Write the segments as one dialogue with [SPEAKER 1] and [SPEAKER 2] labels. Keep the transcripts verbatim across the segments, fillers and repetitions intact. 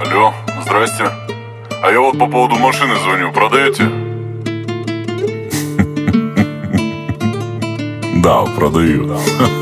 [SPEAKER 1] Алло, здрасте. А я вот по поводу машины звоню, продаете? Да, продаю.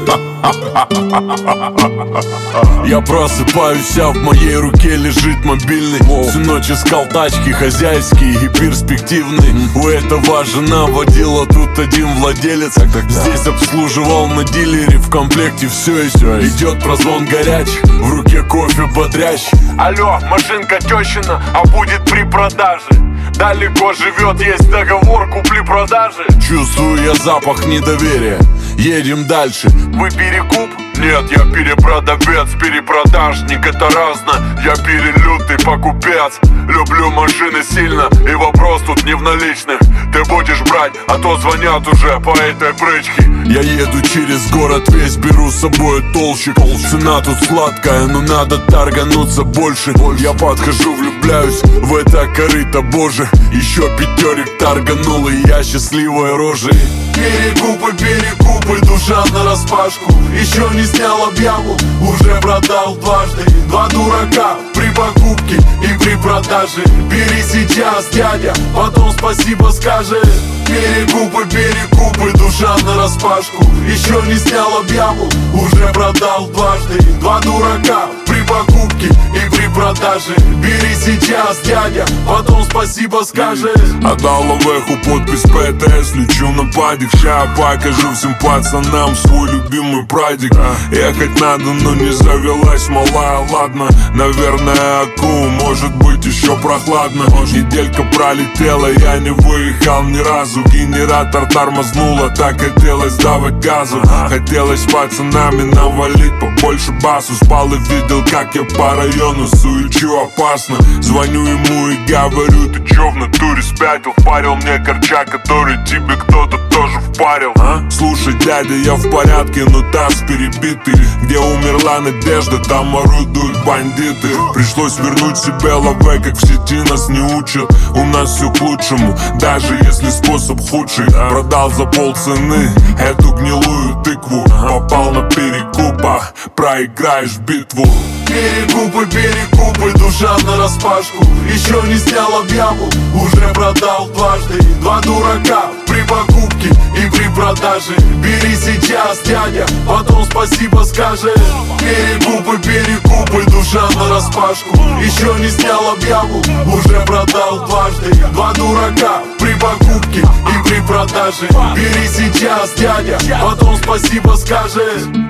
[SPEAKER 2] Я просыпаюсь, а в моей руке лежит мобильный. Всю ночь искал тачки хозяйские и перспективные. У этого жена водила, тут один владелец. Здесь обслуживал на дилере, в комплекте все есть. Идет прозвон горячий, в руке кофе бодрящий.
[SPEAKER 3] Алло, машинка тещина, а будет при продаже. Далеко живет, есть договор купли-продажи.
[SPEAKER 2] Чувствую я запах недоверия, едем дальше.
[SPEAKER 3] Вы перекуп? Нет, я перепродавец, перепродажник, это разно. Я перелютый покупец, люблю машины сильно. И вопрос тут не в наличных, ты будешь брать, а то звонят уже по этой брычке.
[SPEAKER 2] Я еду через город весь, беру с собой толщик. Цена тут сладкая, но надо торгануться больше. Я подхожу, влюбляюсь в это корыто, боже. Еще пятерик торганул, и я счастливой рожей.
[SPEAKER 3] Перекупы, перекупы, душа нараспашку. Еще не снял объяву, уже продал дважды. Два дурака при покупке и при продаже. Бери сейчас, дядя, потом спасибо скажет. Перекупы, перекупы, душа нараспашку. Еще не снял объяву, уже продал дважды. Два дурака при покупке и при продаже. Бери сейчас, дядя, потом спасибо скажет.
[SPEAKER 2] Отдал Лавеху подпись пэ тэ эс, лечу на падик. Ща покажу всем пацанам свой любимый прадик. Ехать надо, но не завелась малая, ладно. Наверное, аку, может быть еще прохладно. Неделька пролетела, я не выехал ни разу. Генератор тормознуло, так хотелось давать газу. Хотелось с пацанами навалить побольше басу. Спал и видел, как я по району суечу опасно. Звоню ему и говорю: ты чё в натуре спятил? Впарил мне корча, который тебе кто-то тоже впарил. а? Слушай, дядя, я в порядке, но таз перебитый. Где умерла надежда, там орудуют бандиты. Пришлось вернуть себе лаве, как в сети нас не учат. У нас все к лучшему, даже если способ худший. Продал за полцены эту гнилую тыкву. Попал на перекупа, проиграешь битву.
[SPEAKER 3] Перекупы, перекупы, душа нараспашку. Еще не снял объяву, уже продал дважды. Два дурака при покупке и при продаже. Бери сейчас, дядя, потом спасибо скажет. Перекупы, перекупы, душа нараспашку. Еще не снял объяву, уже продал дважды. Два дурака при покупке и при продаже. Бери сейчас, дядя, потом спасибо скажет.